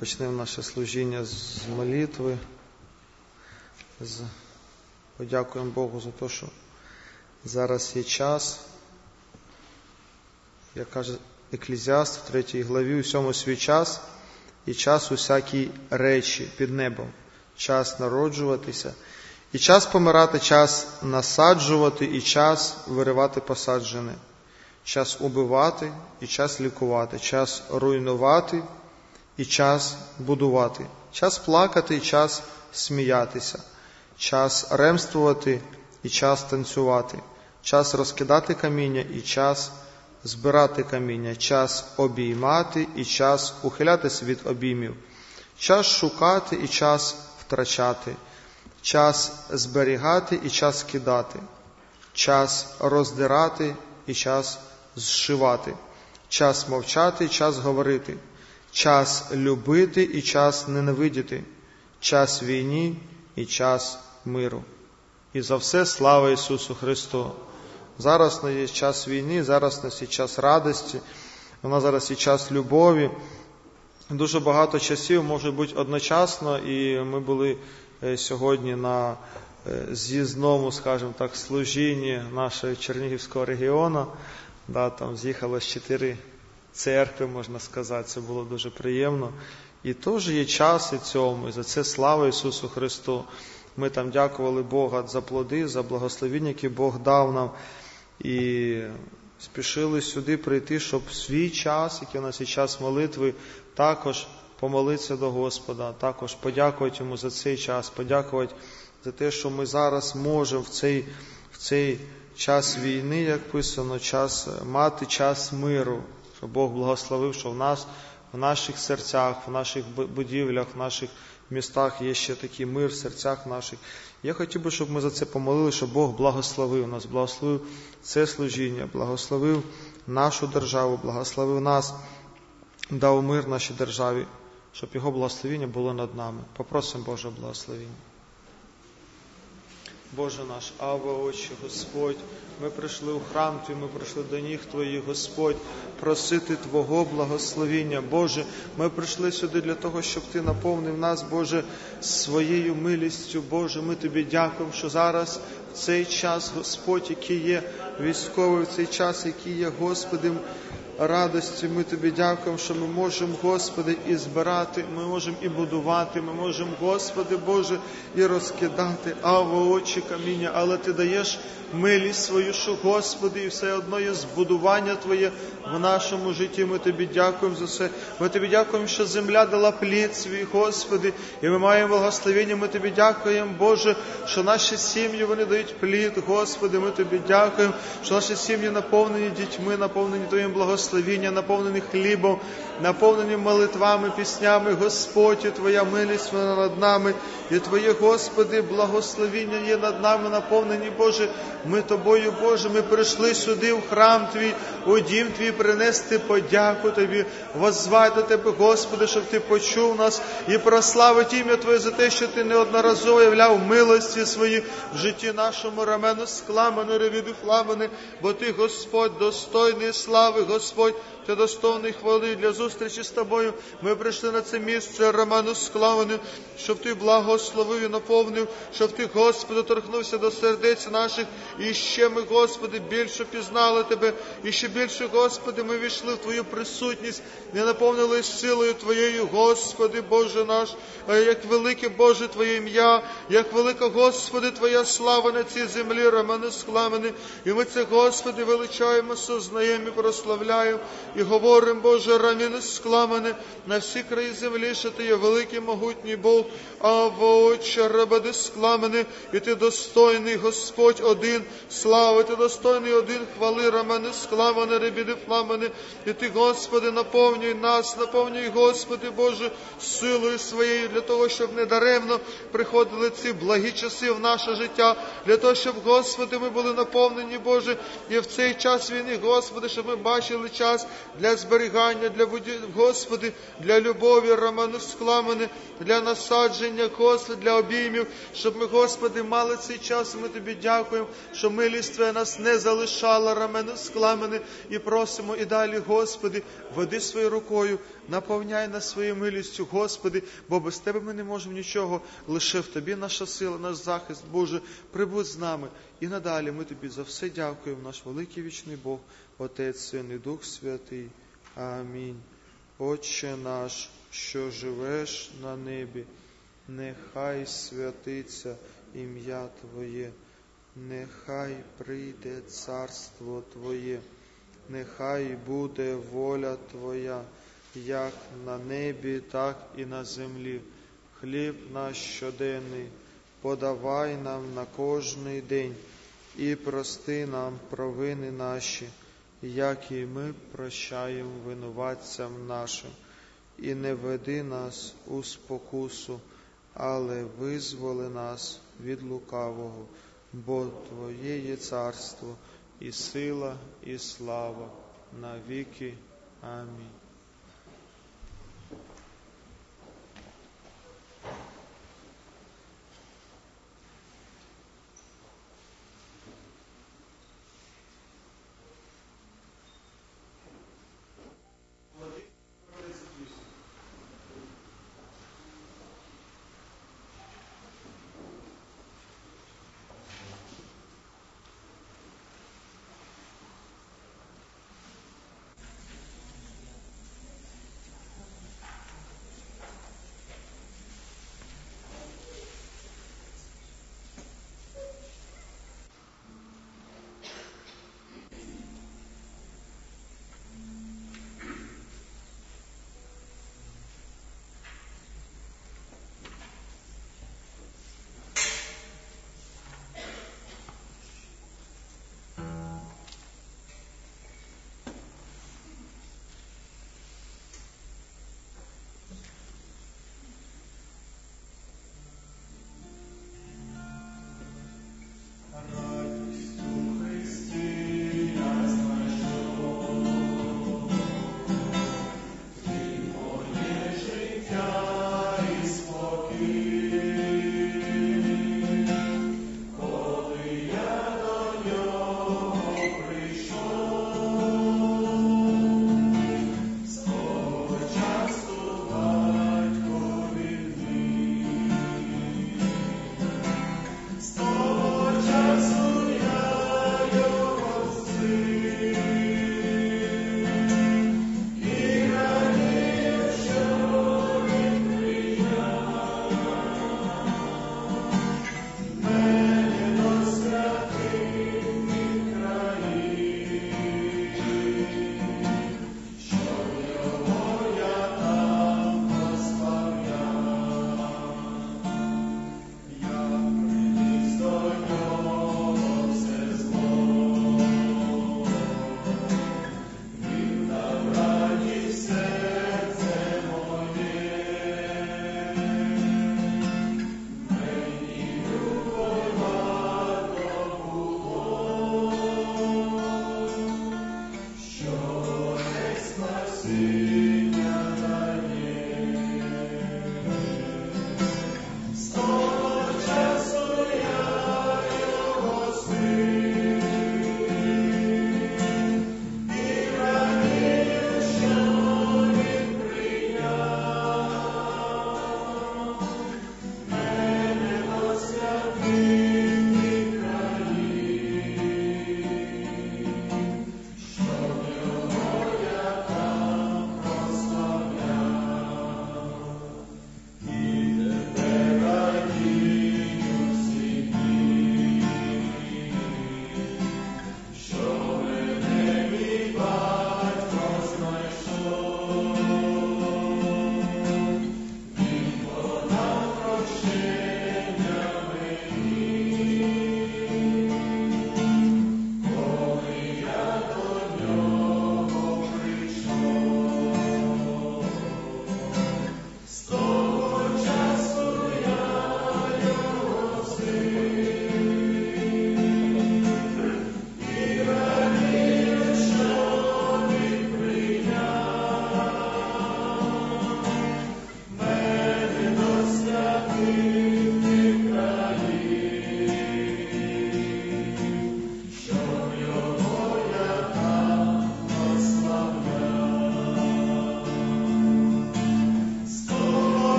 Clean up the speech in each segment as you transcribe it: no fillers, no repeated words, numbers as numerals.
Почнемо наше служіння з молитви. Подякуємо Богу за те, що зараз є час, як каже Еклезіаст в 3 главі, усьому свій час і час усякій речі під небом. Час народжуватися, і час помирати, час насаджувати, і час виривати посаджене. Час убивати, і час лікувати. Час руйнувати, і час будувати. Час плакати, і час сміятися. Час ремствувати, і час танцювати. Час розкидати каміння, і час збирати каміння. Час обіймати, і час ухилятися від обіймів. Час шукати, і час втрачати. Час зберігати, і час кидати. Час роздирати, і час зшивати. Час мовчати, і час говорити. Час любити і час ненавидіти, час війні і час миру. І за все слава Ісусу Христу. Зараз у нас є час війни, зараз у нас є час радості, у нас зараз є час любові. Дуже багато часів може бути одночасно, і ми були сьогодні на з'їзному, скажімо так, служінні нашого Чернігівського регіону. Там з'їхалось 4 церкви, можна сказати, це було дуже приємно. І теж є час і цьому, і за це слава Ісусу Христу. Ми там дякували Бога за плоди, за благословіння, які Бог дав нам. І спішили сюди прийти, щоб в свій час, який у нас є час молитви, також помолитися до Господа, також подякувати Йому за цей час, подякувати за те, що ми зараз можемо в цей час війни, як писано, мати час миру. Що Бог благословив, що в наших серцях, в наших будівлях, в наших містах є ще такий мир в серцях наших. Я хотів би, щоб ми за це помолили, щоб Бог благословив нас, благословив це служіння, благословив нашу державу, благословив нас, дав мир нашій державі, щоб Його благословіння було над нами. Попросимо Божого благословіння. Боже наш, Авва, Отче, Господь, ми прийшли у храм Твій, ми прийшли до ніг Твоїх, Господь, просити Твого благословіння. Боже, ми прийшли сюди для того, щоб Ти наповнив нас, Боже, своєю милістю. Боже, ми Тобі дякуємо, що зараз в цей час, Господь, який є військовий, в цей час, який є, Господи, радості, ми Тобі дякуємо, що ми можемо, Господи, і збирати, ми можемо і будувати, ми можемо, Господи Боже, і розкидати, Отче, каміння, але Ти даєш милість свою, що, Господи, і все одно є збудування Твоє в нашому житті. Ми Тобі дякуємо за це. Ми Тобі дякуємо, що земля дала плід свій, Господи, і ми маємо благословення. Ми Тобі дякуємо, Боже, що наші сім'ї, вони дають плід, Господи. Ми Тобі дякуємо, що наші сім'ї наповнені дітьми, наповнені Твоїм благословенням, наповнені хлібом, наповнені молитвами, піснями. Господь, і Твоя милість вона над нами, і Твоє, Господи, благословення є над нами, наповнені, Боже. Ми Тобою, Боже, ми прийшли сюди в храм Твій, у дім Твій, принести подяку Тобі, воззвати до Тебе, Господи, щоб Ти почув нас і прославити ім'я Твоє за те, що Ти неодноразово являв милості свої в житті нашому, рамену скламане, ревіду фламане, бо Ти, Господь, достойний слави, Господь, Ти достойний хвали для зустрічі з Тобою. Ми прийшли на це місце, рамену скламане, щоб Ти благословив і наповнив, щоб Ти, Господи, торкнувся до сердець наших, і ще ми, Господи, більше пізнали Тебе, і ще більше, Господи, ми війшли в Твою присутність, не наповнили силою Твоєю, Господи, Боже наш, як велике, Боже, Твоє ім'я, як велика, Господи, Твоя слава на цій землі, рамену скламане, і ми це, Господи, величаємо, сознаємо і прославляємо, і говоримо, Боже, рамену скламане, на всі краї землі, що Ти є великий, могутній Бог, Отче, рабади скламане, і Ти достойний, Господь, один слави, Ти достойний один хвали, рамену скламане, ребіди фламане, і Ти, Господи, наповнюй нас, наповнюй, Господи, Боже, силою своєю, для того, щоб недаремно приходили ці благі часи в наше життя, для того, щоб, Господи, ми були наповнені, Боже, і в цей час війни, Господи, щоб ми бачили час для зберігання, Господи, для любові, рамену скламане, для насадження, Господи, для обіймів, щоб ми, Господи, мали цей час. Ми Тобі дякуємо, що милість Твоя нас не залишала, рамену скламане, і просимо і далі, Господи, веди своєю рукою, наповняй нас своєю милістю, Господи, бо без Тебе ми не можемо нічого, лише в Тобі наша сила, наш захист, Боже, прибудь з нами. І надалі ми Тобі за все дякуємо, наш великий вічний Бог, Отець, Син і Дух Святий. Амінь. Отче наш, що живеш на небі, нехай святиться ім'я Твоє, нехай прийде царство Твоє, нехай буде воля Твоя, як на небі, так і на землі. Хліб наш щоденний подавай нам на кожний день, і прости нам провини наші, як і ми прощаємо винуватцям нашим. І не веди нас у спокусу, але визволи нас від лукавого, бо Твоє є царство, і сила, і слава на віки. Амінь.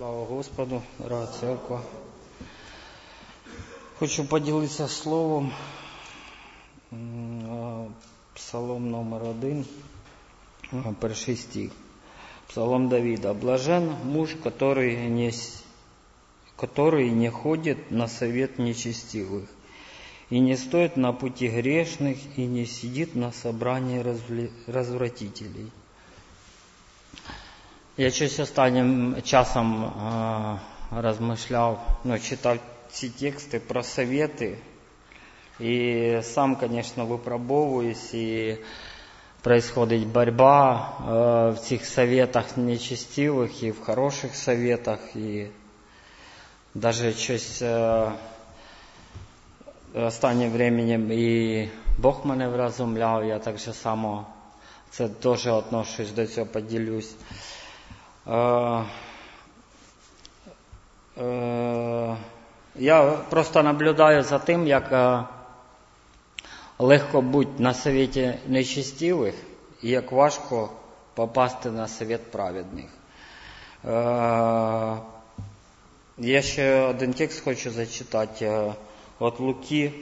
Слава Господу, дорога церква. Хочу поділитися словом. Псалом номер 1, перший стих. Псалом Давида. Блажен муж, который не ходит на совет нечестивых, и не стоит на пути грешных, и не сидит на собрании развратителей. Я щось останнім часом розмишляв, читав ці тексти про совети, і сам, звісно, випробовуюсь, і происходит борьба в цих советах нечестивих, і в хороших советах, і навіть щось останнім временем і Бог мене вразумляв, я так же само це теж отношусь до цього, поділюсь. Я просто наблюдаю за тим, як легко бути на совєті нечестивих і як важко попасти на совет праведних. Я ще один текст хочу зачитати. От Луки,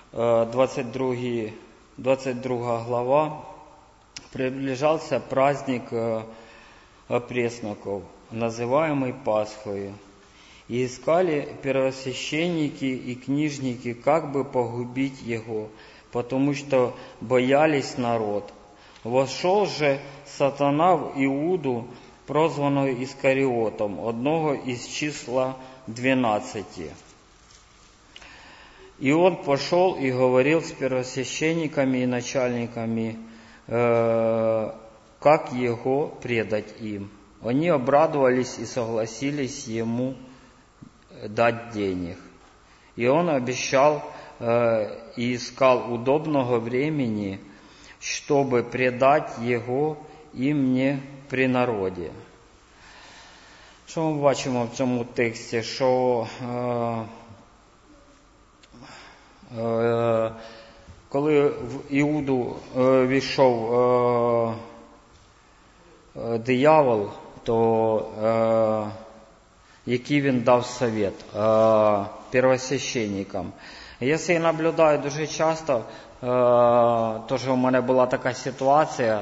22 глава. Приближался праздник опресноков, называемый Пасхою. И искали первосвященники и книжники, как бы погубить его, потому что боялись народ. Вошел же сатана в Иуду, прозванного Искариотом, одного из числа 12. И он пошел и говорил с первосвященниками и начальниками, как его предать им. Они обрадовались и согласились ему дать денег. И он обещал и искал удобного времени, чтобы предать его им не при народі. Що ми бачимо в цьому тексті? Що коли в Іуду війшов диявол, то який він дав совет первосвященникам. Я це наблюдаю дуже часто, теж у мене була така ситуація.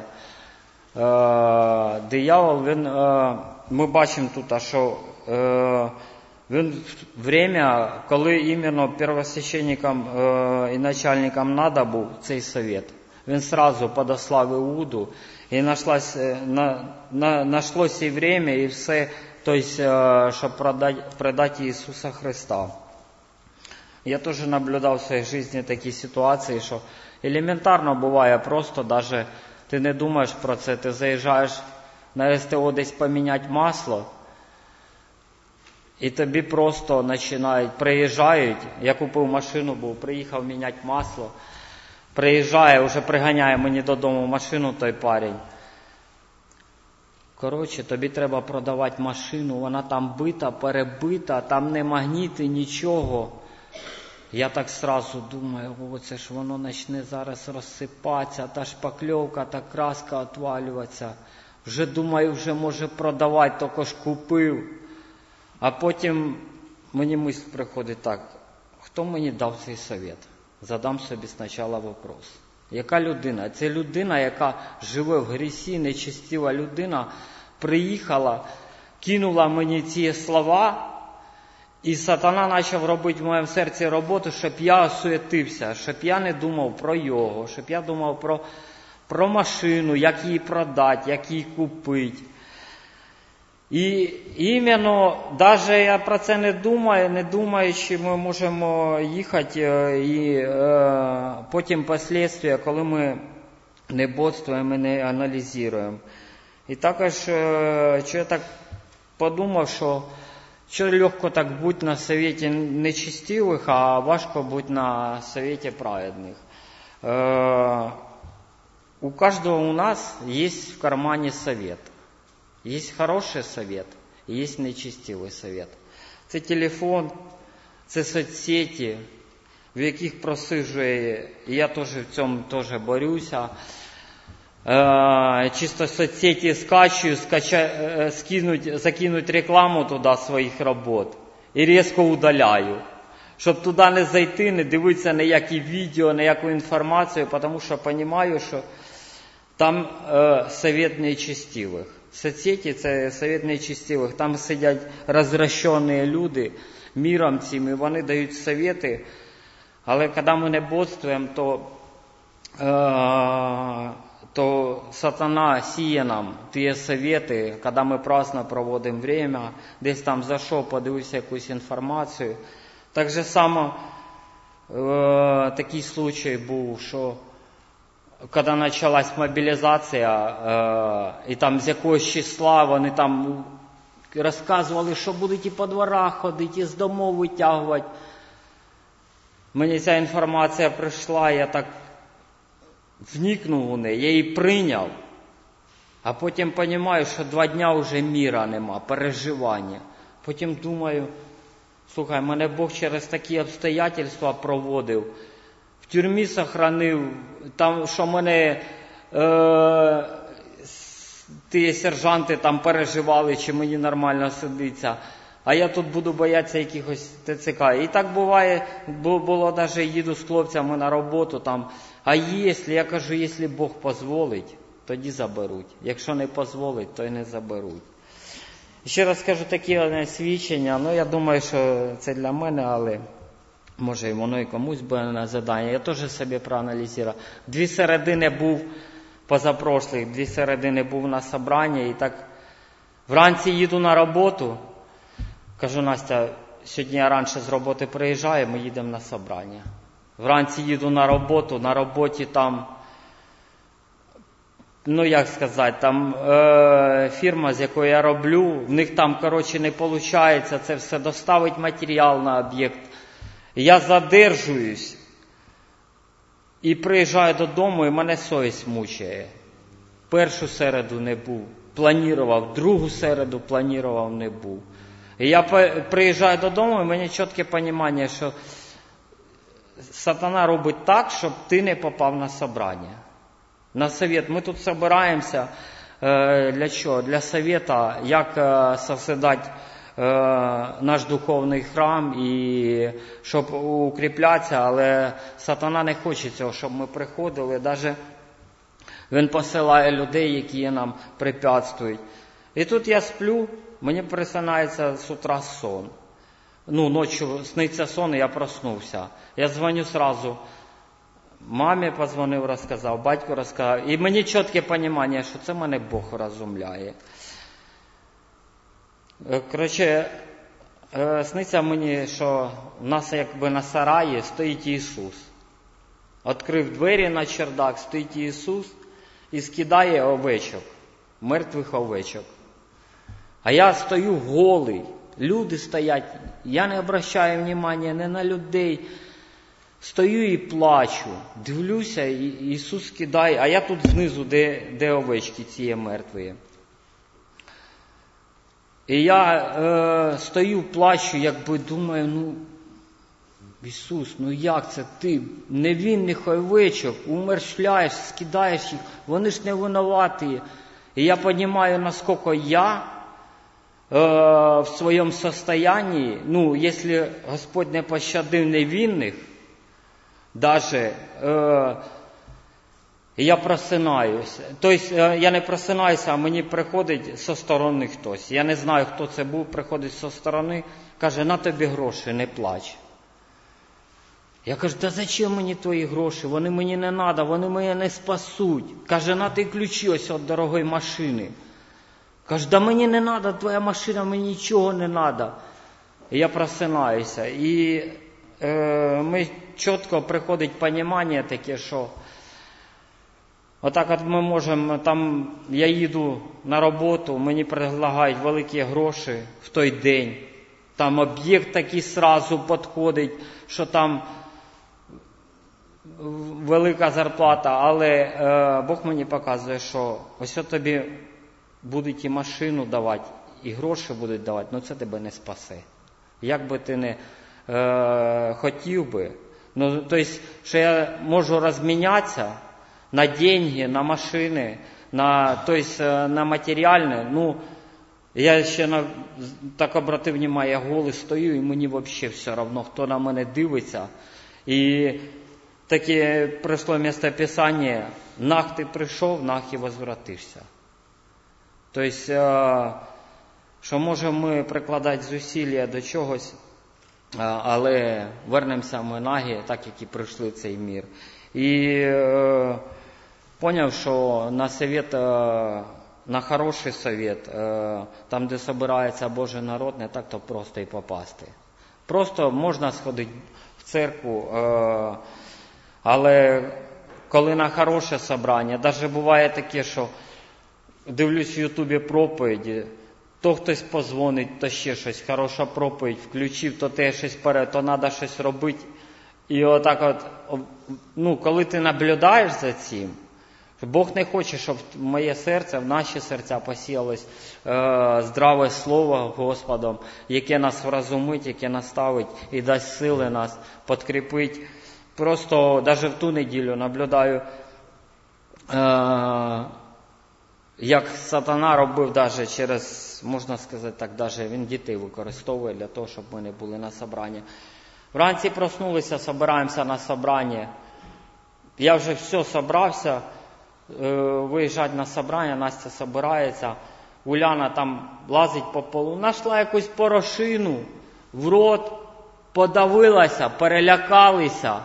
Диявол, ми бачимо тут, що він время, коли іменно первосвященникам і начальникам надо був цей совет, він сразу подослав Іуду, і нашлося і время, і все, щоб продати Ісуса Христа. Я теж наблюдав в своїй житті такі ситуації, що елементарно буває просто, даже ти не думаєш про це, ти заїжджаєш на СТО десь поміняти масло, і тобі просто приїжджають, я купив машину, приїхав міняти масло, приїжджає, вже приганяє мені додому машину той парень. Коротше, тобі треба продавати машину, вона там бита, перебита, там не магніти, нічого. Я так сразу думаю, це ж воно почне зараз розсипатися, та шпакльовка, та краска отвалюватися. Вже думаю, вже може продавати, тільки ж купив. А потім мені мисль приходить так, хто мені дав цей совет? Задам собі спочатку вопрос. Яка людина? Це людина, яка живе в грісі, нечестива людина, приїхала, кинула мені ці слова, і сатана почав робити в моєму серці роботу, щоб я осуетився, щоб я не думав про його, щоб я думав про машину, як її продати, як її купити. І іменно, навіть я про це не думаючи, ми можемо їхати, і потім послідствия, коли ми не бодствуємо і не аналізуємо. І також, що я так подумав, що легко так бути на совєті нечестивих, а важко бути на совєті праведних. У кожного у нас є в кармані совет. Есть хороший совет, есть нечестивий совет. Це телефон, це соцсеті, в яких просиджує, і я теж в цьому теж борюся. чисто соцсети скачую, закинуть рекламу туди своїх робот і різко удаляю. Щоб туди не зайти, не дивитися ніякі відео, ніяку інформацію, тому що розумію, що там совет нечестивих. Соцсети – це совет нечестивих. Там сидять розвращені люди міром цим, і вони дають совети. Але коли ми не бодствуємо, то сатана сіє нам ті совети, коли ми праздно проводимо время, десь там зайшов, подивився якусь інформацію. Так же само такий случай був, що коли почалась мобілізація, і там з якогось числа вони там розказували, що будуть і по дворах ходити, і з домов витягувати. Мені ця інформація прийшла, я так вникнув у неї, я її прийняв, а потім розумію, що 2 дня вже міра нема, переживання. Потім думаю, слухай, мене Бог через такі обстоятельства проводив, в тюрмі сохранив, там, що мене ті сержанти там переживали, чи мені нормально сидиться, а я тут буду боятися якихось ТЦК. І так буває, було навіть їду з хлопцями на роботу, там, а якщо, я кажу, якщо Бог дозволить, тоді заберуть. Якщо не дозволить, то й не заберуть. Ще раз скажу такі свідчення, я думаю, що це для мене, але може і воно і комусь буде на задання. Я теж собі проаналізував. 2 середини був, позапрошлих, 2 середини був на собранні, і так вранці їду на роботу, кажу, Настя, сьогодні я раніше з роботи приїжджаю, ми їдемо на собрання. Вранці їду на роботу, на роботі там, там фірма, з якою я роблю, в них там, не виходить це все доставить матеріал на об'єкт. Я задержуюсь і приїжджаю додому, і мене совість мучає. Першу середу не був, планував, другу середу планував, не був. І я приїжджаю додому, і мені чітке розуміння, що сатана робить так, щоб ти не попав на собрання. На совет. Ми тут збираємося для чого? Для совета, як созидати наш духовний храм і щоб укріплятися, але сатана не хоче цього, щоб ми приходили. Навіть він посилає людей, які нам препятствують. І тут я сплю, мені присинається з утра сон. Ночі сниться сон, і я проснувся. Я дзвоню одразу. Мамі позвонив, розказав, батьку розказав. І мені чітке розуміння, що це мене Бог розумляє. Сниться мені, що в нас якби на сараї стоїть Ісус. Відкрив двері на чердак, стоїть Ісус і скидає овечок, мертвих овечок. А я стою голий, люди стоять, я не обращаю внимання не на людей. Стою і плачу, дивлюся, і Ісус кидає, а я тут знизу, де овечки ці мертві. І я стою, плачу, якби думаю, Ісус, як це ти невинних овечок умерщвляєш, скидаєш їх, вони ж не винуваті. І я розумію, наскільки я в своєму стані, якщо Господь не пощадив невинних, даже я просинаюся. Тобто я не просинаюся, а мені приходить зі сторони хтось. Я не знаю, хто це був, приходить зі сторони, каже, на тобі гроші, не плач. Я кажу, та зачем мені твої гроші? Вони мені не треба, вони мене не спасуть. Каже, на ти ключі ось від дорогої машини. Каже, да мені не треба твоя машина, мені нічого не треба. І я просинаюся. І ми чітко приходить розуміння таке, що отак от ми можемо, там я їду на роботу, мені предлагають великі гроші в той день. Там об'єкт такий сразу підходить, що там велика зарплата, але Бог мені показує, що ось тобі будуть і машину давати, і гроші будуть давати, але це тебе не спасе. Як би ти не хотів би, тобто, що я можу розмінятися на деньги, на машини, на матеріальне. Ну, я ще так обратив увагу, я голий стою, і мені взагалі все одно, хто на мене дивиться. І таке прийшло місцеписання: нах ти прийшов, нах і возвратишся. Тобто, що можемо ми прикладати зусилля до чогось, але вернемося ми нагі, так як і прийшли в цей мір. І поняв, що на совет, на хороший совет, там, де збирається Божий народ, не так то просто і попасти. Просто можна сходити в церкву, але коли на хороше собрання, навіть буває таке, що дивлюсь в Ютубі проповіді, то хтось позвонить, то ще щось, хороша проповідь, включив, то те щось перед, то треба щось робити. І отак от, коли ти наблюдаєш за цим, Бог не хоче, щоб в моє серце, в наші серця посіялось здраве слово Господом, яке нас вразумить, яке наставить і дасть сили нас підкріпить. Просто навіть в ту неділю наблюдаю, як сатана робив навіть через, можна сказати так, навіть він дітей використовує для того, щоб ми не були на собранні. Вранці проснулися, собираємося на собрання. Я вже все собрався, виїжджати на собрання, Настя собирається. Уляна там лазить по полу, знайшла якусь порошину в рот, подавилася, перелякалися.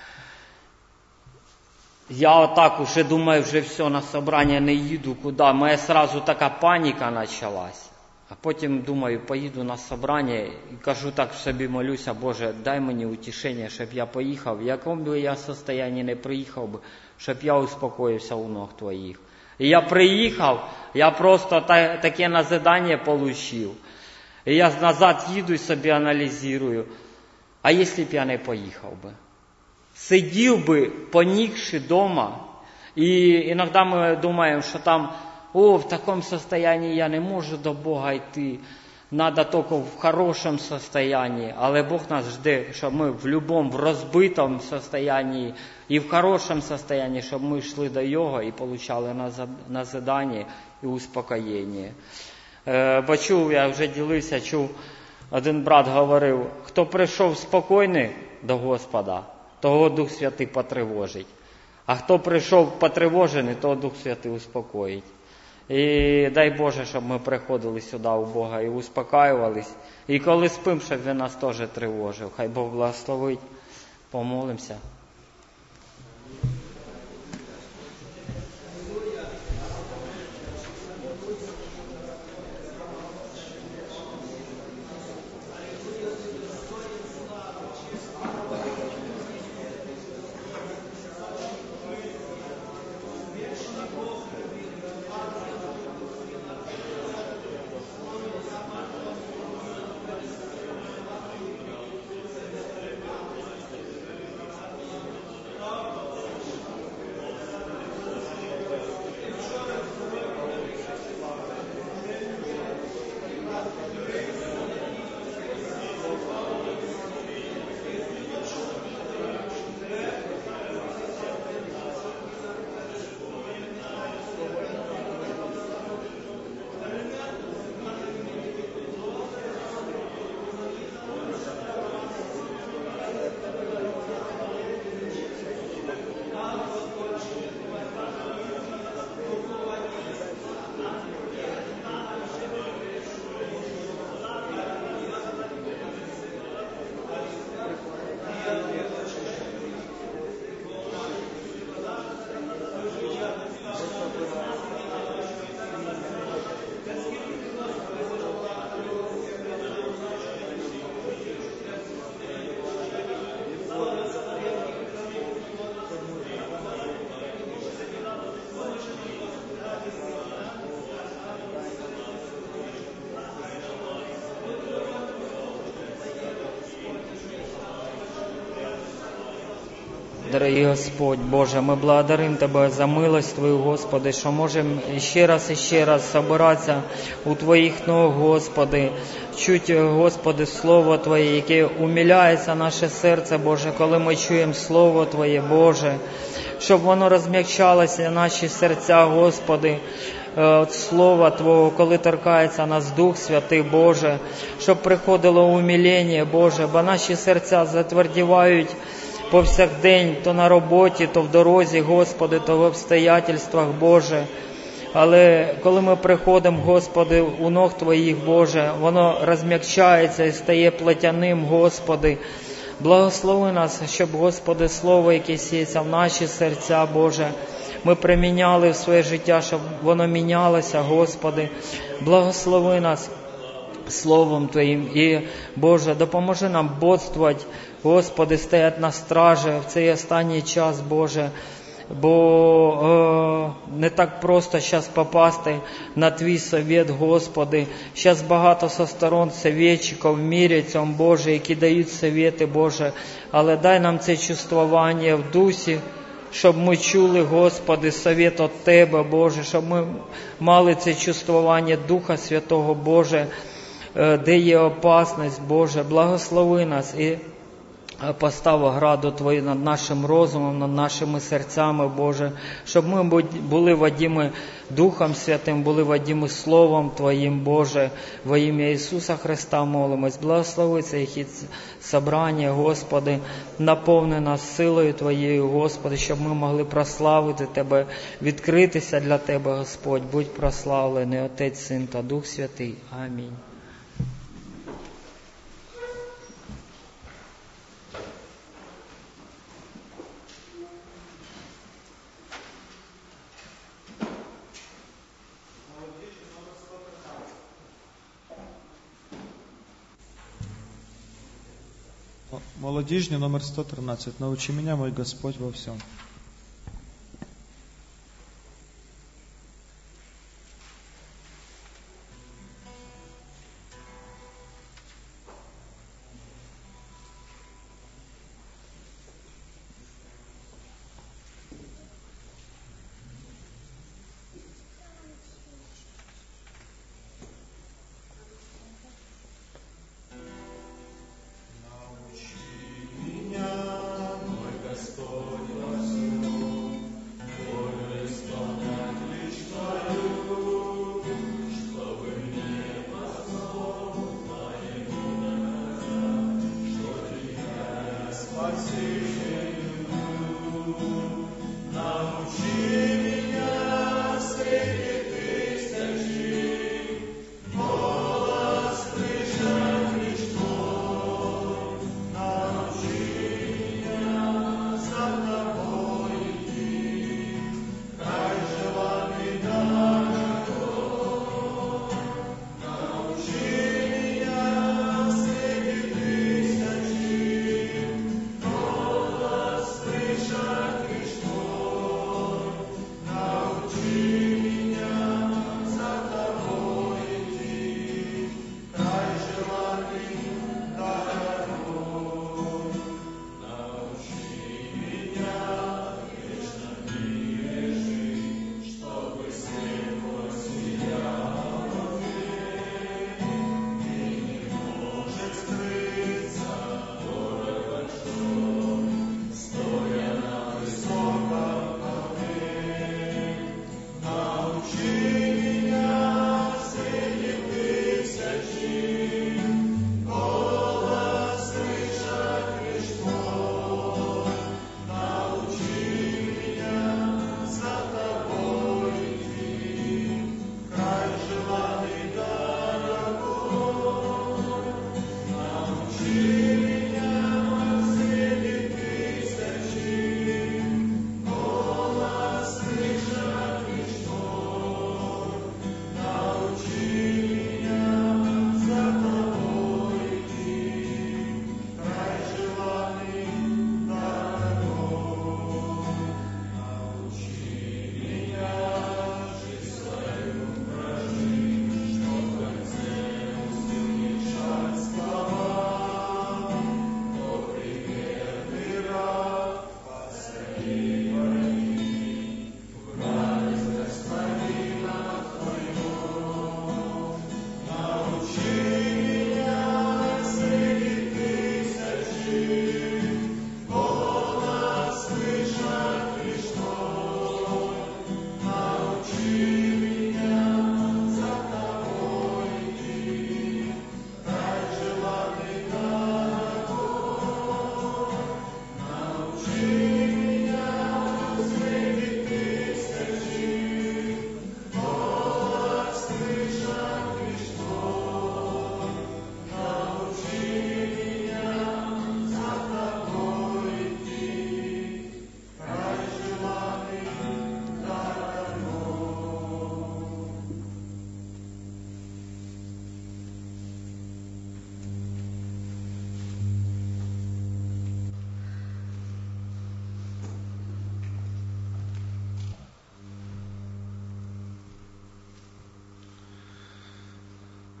Я отак уже думаю, вже все, на собрання не їду, куди. Моя сразу така паніка почалась. А потім думаю, поїду на собрання і кажу так собі, молюся: Боже, дай мені утішення, щоб я поїхав. В якому би я состоянні не приїхав би, щоб я успокоївся у ног Твоїх. І я приїхав, я просто таке назидання отримав. І я назад їду і собі аналізую. А якщо б я не поїхав би? Сидів би, понікши вдома, і іноді ми думаємо, що там, в такому стані я не можу до Бога йти, треба тільки в хорошому стані, але Бог нас жде, щоб ми в будь-якому, в розбитому стані і в хорошому стані, щоб ми йшли до Його і отримали назидання і успокоєння. Бо чув, я вже ділився, чув, один брат говорив: хто прийшов спокійний до Господа, того Дух Святий потривожить. А хто прийшов потривожений, того Дух Святий успокоїть. І дай Боже, щоб ми приходили сюди у Бога і успокаювались. І коли спим, щоб Він нас теж тривожив. Хай Бог благословить. Помолимося. Дорогий Господь, Боже, ми благодаримо Тебе за милость Твою, Господи, що можемо ще раз собиратися у Твоїх ног, Господи, чути, Господи, Слово Твоє, яке умиляється наше серце, Боже, коли ми чуємо Слово Твоє, Боже, щоб воно розм'якчалося наші серця, Господи, від Слова Твого, коли торкається нас Дух Святий, Боже, щоб приходило умилення, Боже, бо наші серця затвердівають повсякдень, то на роботі, то в дорозі, Господи, то в обстоятельствах, Боже. Але коли ми приходимо, Господи, у ног Твоїх, Боже, воно розм'якчається і стає плотяним, Господи. Благослови нас, щоб, Господи, Слово, яке сіється в наші серця, Боже, ми приміняли в своє життя, щоб воно мінялося, Господи. Благослови нас Словом Твоїм. І, Боже, допоможи нам бодствувати, Господи, стоять на стражі в цей останній час, Боже, бо не так просто зараз попасти на Твій совет, Господи. Зараз багато со сторон советчиків в мірі цьому, Боже, які дають совети, Боже, але дай нам це чувствування в дусі, щоб ми чули, Господи, совет від Тебе, Боже, щоб ми мали це чувствування Духа Святого, Боже, де є опасність, Боже, благослови нас і постав ограду Твою над нашим розумом, над нашими серцями, Боже, щоб ми були водимі Духом Святим, були водимі Словом Твоїм, Боже, во ім'я Ісуса Христа молимось. Благослови цей хід собрання, Господи, наповни нас силою Твоєю, Господи, щоб ми могли прославити Тебе, відкритися для Тебе, Господь. Будь прославлений, Отець, Син та Дух Святий. Амінь. Молодежный номер 113. Научи меня, мой Господь, во всем. Меня, мой Господь, во всем.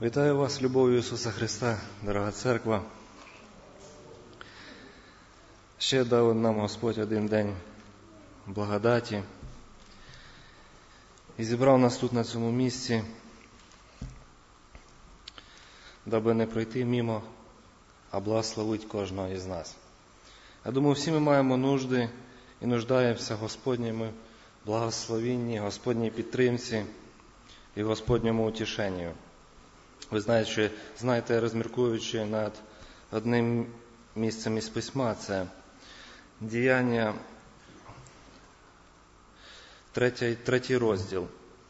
Вітаю вас, любов'ю Ісуса Христа, дорога церква. Ще дав нам Господь один день благодаті і зібрав нас тут на цьому місці, даби не пройти мимо, а благословити кожного із нас. Я думаю, всі ми маємо нужди і нуждаємося в Господньому благословенні, Господній підтримці і Господньому утішенню. Ви знаєте, розміркуючи над одним місцем із Письма, це Діяння, 3 розділ.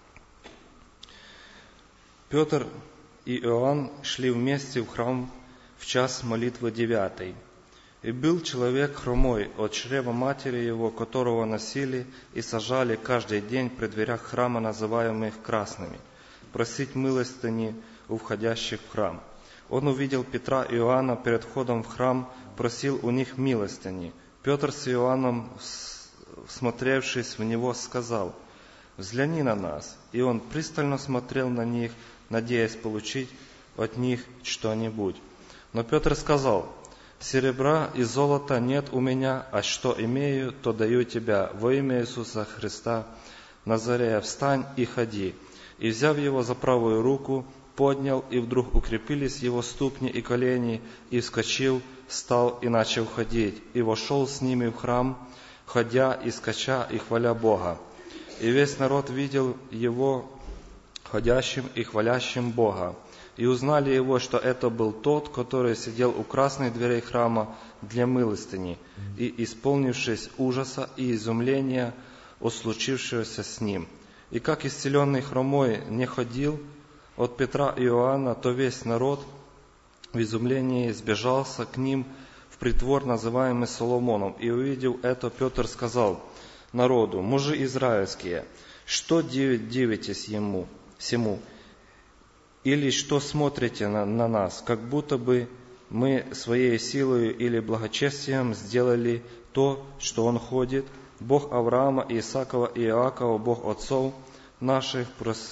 Петр и Иоанн шли вместе в храм в час молитвы 9. И был человек хромой от чрева матери его, которого носили и сажали каждый день при дверях храма, называемых красными, просить милостыни у входящих в храм. Он увидел Петра и Иоанна перед входом в храм, просил у них милостыни. Петр с Иоанном, всмотревшись в него, сказал: «Взгляни на нас». И он пристально смотрел на них, надеясь получить от них что-нибудь. Но Петр сказал: «Серебра и золота нет у меня, а что имею, то даю тебе. Во имя Иисуса Христа Назарея встань и ходи». И, взяв его за правую руку, поднял, и вдруг укрепились его ступни и колени, и вскочил, встал и начал ходить, и вошел с ними в храм, ходя и скача и хваля Бога. И весь народ видел его ходящим и хвалящим Бога. И узнали его, что это был тот, который сидел у красных дверей храма для милостыни, и, исполнившись ужаса и изумления от случившегося с ним. И как исцеленный хромой не ходил от Петра и Иоанна, то весь народ в изумлении сбежался к ним в притвор, называемый Соломоном. И увидев это, Петр сказал народу: «Мужи израильские, что дивитесь сему? Или что смотрите на нас, как будто бы мы своей силой или благочестием сделали то, что он ходит? Бог Авраама, Исаакова и Иакова, Бог отцов наших,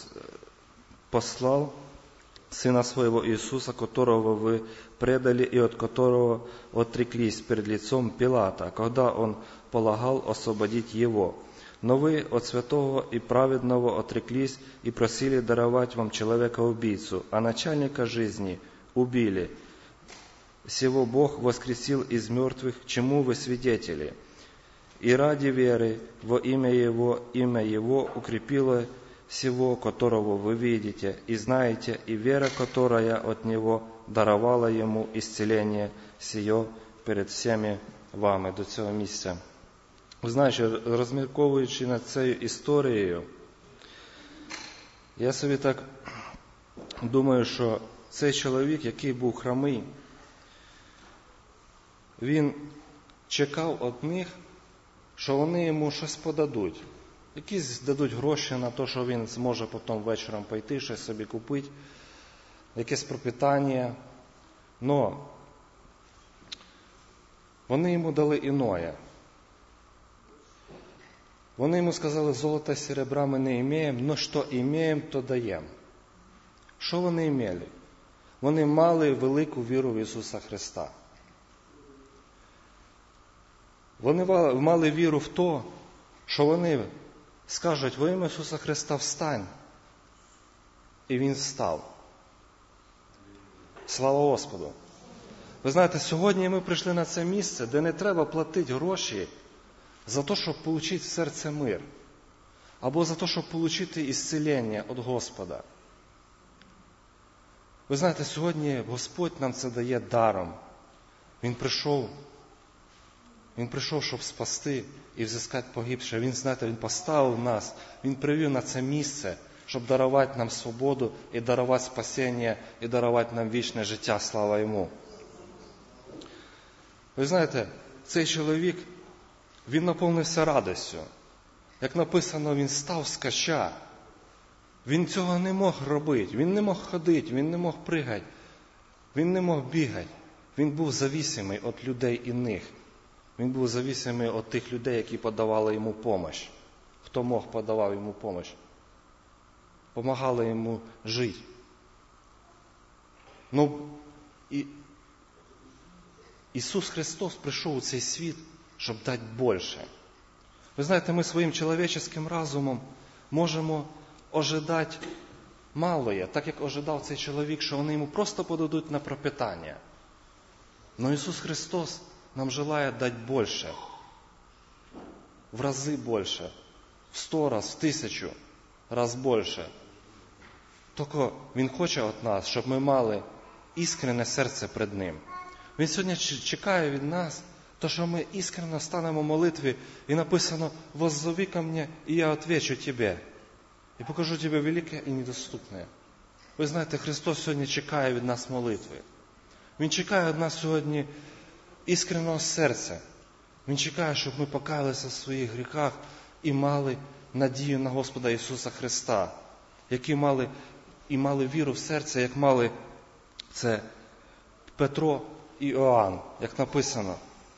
послал Сына Своего Иисуса, которого вы предали и от которого отреклись перед лицом Пилата, когда он полагал освободить его. Но вы от святого и праведного отреклись и просили даровать вам человека-убийцу, а начальника жизни убили. Сего Бог воскресил из мертвых, чему вы свидетели. И ради веры во имя Его укрепило сего, которого вы видите и знаете, и вера, которая от Него даровала Ему исцеление сие перед всеми вами». До цього місця. Ви знаєте, розмірковуючи над цією історією, я собі так думаю, що цей чоловік, який був хромий, він чекав від них, що вони йому щось подадуть. Якісь дадуть гроші на те, що він зможе потім вечором пойти, щось собі купити, якесь пропитання. Но вони йому дали іное. Вони йому сказали: «Золота, серебра ми не маємо, но що маємо, то даємо». Що вони мали? Вони мали велику віру в Ісуса Христа. Вони мали віру в те, що вони скажуть: «Во ім'я Ісуса Христа встань». І Він встав. Слава Господу! Ви знаєте, сьогодні ми прийшли на це місце, де не треба платити гроші за те, щоб отримати в серце мир, або за те, щоб отримати ісцілення від Господа. Ви знаєте, сьогодні Господь нам це дає даром. Він прийшов, щоб спасти і взискати погибше. Він поставив нас, Він привів на це місце, щоб дарувати нам свободу і дарувати спасіння, і дарувати нам вічне життя. Слава Йому! Ви знаєте, цей чоловік, він наповнився радістю. Як написано, він став з кача. Він цього не мог робити, він не мог ходити, він не мог пригати, він не мог бігати. Він був зависимий від людей іних. Він був зависимий від тих людей, які подавали йому допомогу. Хто мог, подавав йому допомогу. Помагали йому жити. Ісус Христос прийшов у цей світ, щоб дати більше. Ви знаєте, ми своїм чоловіческим разумом можемо ожидати малое, так як ожидав цей чоловік, що вони йому просто подадуть на пропитання. Но Ісус Христос нам желає дати більше, в рази більше, в 100 раз, в 1000 раз більше. Тільки Він хоче від нас, щоб ми мали іскренне серце перед Ним. Він сьогодні чекає від нас, то, що ми іскренно станемо в молитві, і написано «Воззови ко мне, і я отвечу тебе, і покажу тебе велике і недоступне». Ви знаєте, Христос сьогодні чекає від нас молитви. Він чекає від нас сьогодні іскренного серця. Він чекає, щоб ми покаялися в своїх гріхах і мали надію на Господа Ісуса Христа, які мали віру в серце, як мали це Петро і Іоанн, як написано.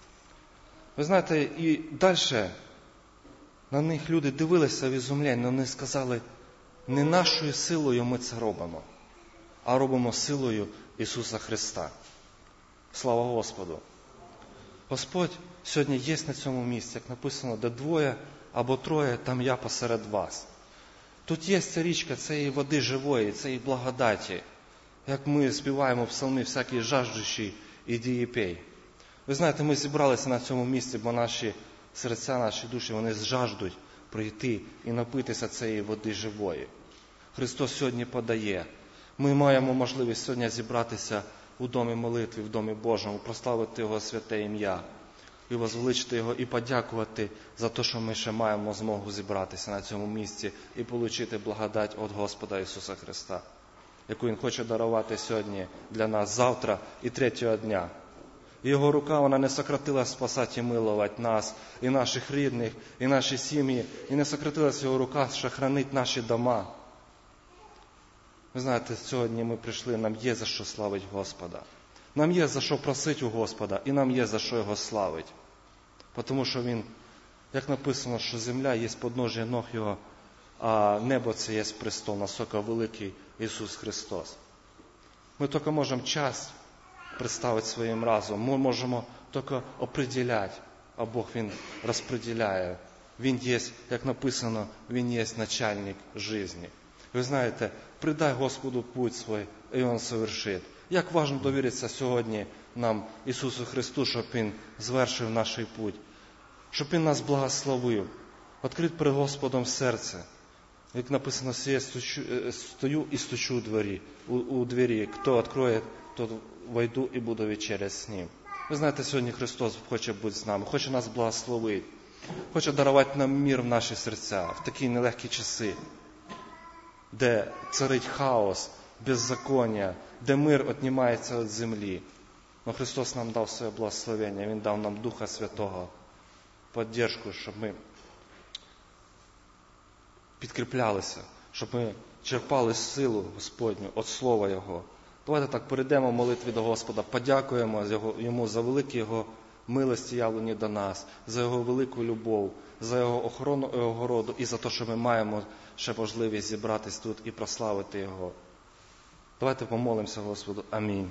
Ви знаєте, і далі на них люди дивилися в ізумлянні, але вони сказали, не нашою силою ми це робимо, а робимо силою Ісуса Христа. Слава Господу! Господь сьогодні є на цьому місці, як написано, де 2 або 3, там я посеред вас. Тут є ця річка цієї води живої, цієї благодаті, як ми співаємо в псалмі «Всякий жаждущий, іди і пей». Ви знаєте, ми зібралися на цьому місці, бо наші серця, наші душі, вони жаждуть прийти і напитися цієї води живої. Христос сьогодні подає. Ми маємо можливість сьогодні зібратися у домі молитви, в домі Божому, прославити Його святе ім'я і возвеличити Його, і подякувати за те, що ми ще маємо змогу зібратися на цьому місці і отримати благодать від Господа Ісуса Христа, яку Він хоче дарувати сьогодні для нас завтра і 3-го дня. Його рука, вона не сократилась спасати і милувати нас, і наших рідних, і наші сім'ї, і не сократилась Його рука, що хранить наші дома. Ви знаєте, сьогодні ми прийшли, нам є за що славити Господа. Нам є за що просити у Господа, і нам є за що Його славити. Тому що Він, як написано, що земля є подножжя ног Його, а небо це є престол, наскільки великий Ісус Христос. Ми тільки можемо часть представити своїм разумом, ми можемо тільки определяти, а Бог Він розподіляє. Він є, як написано, Він є начальник житті. Ви знаєте, придай Господу путь свій, і Він совершить. Як важливо довіритися сьогодні нам, Ісусу Христу, щоб Він звершив наш путь, щоб Він нас благословив, відкрити перед Господом серце. Як написано, я стою і стучу у двері. Хто відкриє, то войду і буду вечеряти з Ним. Ви знаєте, сьогодні Христос хоче бути з нами, хоче нас благословити, хоче дарувати нам мир в наші серця в такі нелегкі часи, де царить хаос, беззаконня, де мир віднімається від землі. Но Христос нам дав своє благословення, Він дав нам Духа Святого, підтримку, щоб ми підкріплялися, щоб ми черпали силу Господню від Слова Його. Давайте так перейдемо в молитві до Господа, подякуємо Йому за великі Його милості явлені до нас, за Його велику любов, за Його охорону і огороду і за те, що ми маємо ще можливість зібратись тут і прославити Його. Давайте помолимося Господу. Амінь.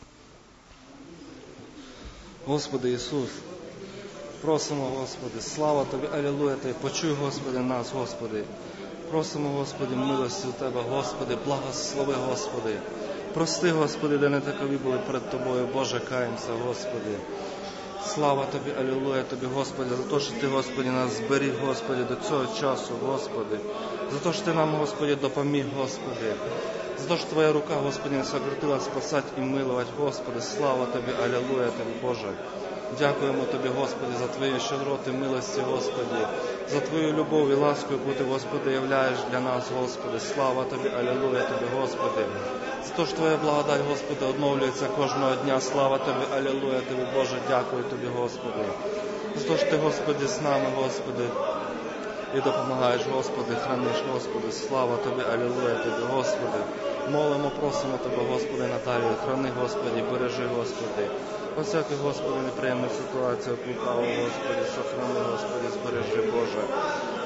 Господи Ісус, просимо, Господи, слава Тобі, алілуя Тобі, почуй, Господи, нас, Господи. Просимо, Господи, милості у Тебе, Господи, благослови, Господи. Прости, Господи, де не такові були перед Тобою, Боже, каємося, Господи. Слава Тобі, алілуя Тобі, Господи, за те, що Ти, Господи, нас зберіг, Господи, до цього часу, Господи. За те, що Ти нам, Господи, допоміг, Господи. За те, що Твоя рука, Господи, не сократила спасати і милувати, Господи. Слава Тобі, алілуя Тобі, Боже. Дякуємо Тобі, Господи, за Твої щедроти, милості, Господи, за Твою любов і ласку, яку Ти, Господи, являєш для нас, Господи. Слава Тобі, алілуя Тобі, Господи. За те, що Твоя благодать, Господи, оновлюється кожного дня. Слава Тобі, алілуя Тобі, Боже. Дякую Тобі, Господи. За те, що Ти, Господи, з нами, Господи, і допомагаєш, Господи, храниш, Господи. Слава Тобі, алілуя Тобі, Господи. Молимо, просимо Тебе, Господи, Наталію, храни, Господи, бережи, Господи. Ось всяку, Господи, неприємну ситуацію, плутаву, Господи, сохрани, Господи, збережи, Боже.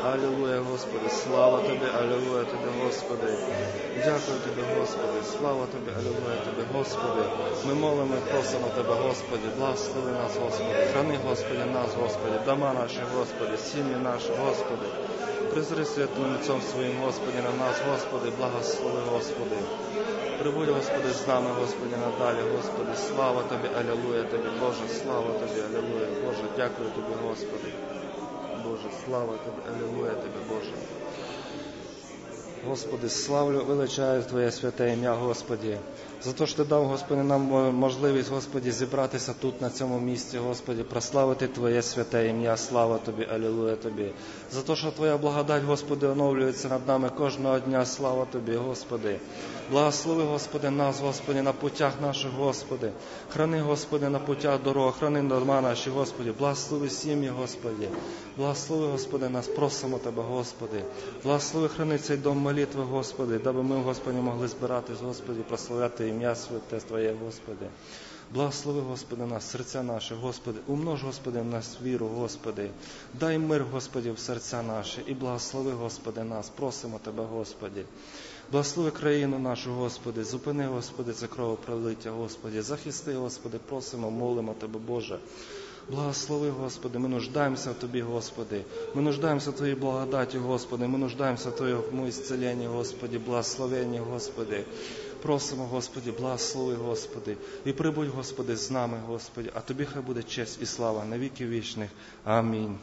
Алілуя, Господи, слава Тобі, алілуя Тобі, Господи. Дякую Тобі, Господи, слава Тобі, алілуя Тобі, Господи. Ми молимо і просимо Тебе, Господи, благослови нас, Господи. Храни, Господи, нас, Господи, дома наші, Господи, сім'ї наші, Господи. Призри святим лицом Своїм, Господи, на нас, Господи, благослови, Господи. Прибудь, Господи, з нами, Господи, надалі, Господи, слава Тобі, алілуя Тобі, Боже, слава Тобі, алілуя, Боже, дякую Тобі, Господи. Боже, слава Тобі, алілуя Тобі, Боже. Господи, славлю, величаю Твоє святе ім'я, Господи. За те, що Ти дав, Господи, нам можливість, Господи, зібратися тут, на цьому місці, Господи, прославити Твоє святе ім'я, слава Тобі, алілуя Тобі. За те, що Твоя благодать, Господи, оновлюється над нами кожного дня, слава Тобі, Господи. Благослови, Господи, нас, Господи, на путях наших, Господи. Храни, Господи, на путях дорог, храни дома наші, Господи. Благослови сім'ї, Господи. Благослови, Господи, нас, просимо Тебе, Господи. Благослови, храни цей дом молитви, Господи, даби ми, Господи, могли збиратись, Господи, прославляти ім'я святе Твоє, Господи. Благослови, Господи, нас, серця наші, Господи. Умнож, Господи, в нас віру, Господи. Дай мир, Господи, в серця наші. І благослови, Господи, нас. Просимо Тебе, Господи. Благослови країну нашу, Господи. Зупини, Господи, це кровопролиття, Господи. Захисти, Господи, просимо, молимо Тебе, Боже. Благослови, Господи, ми нуждаємося в Тобі, Господи. Ми нуждаємося в Твоїй благодаті, Господи. Ми нуждаємося в Твоєму ісцеленні, Господи, благословенні, Господи. Просимо, Господи, благослови, Господи. І прибудь, Господи, з нами, Господи. А Тобі хай буде честь і слава на віки вічних. Амінь.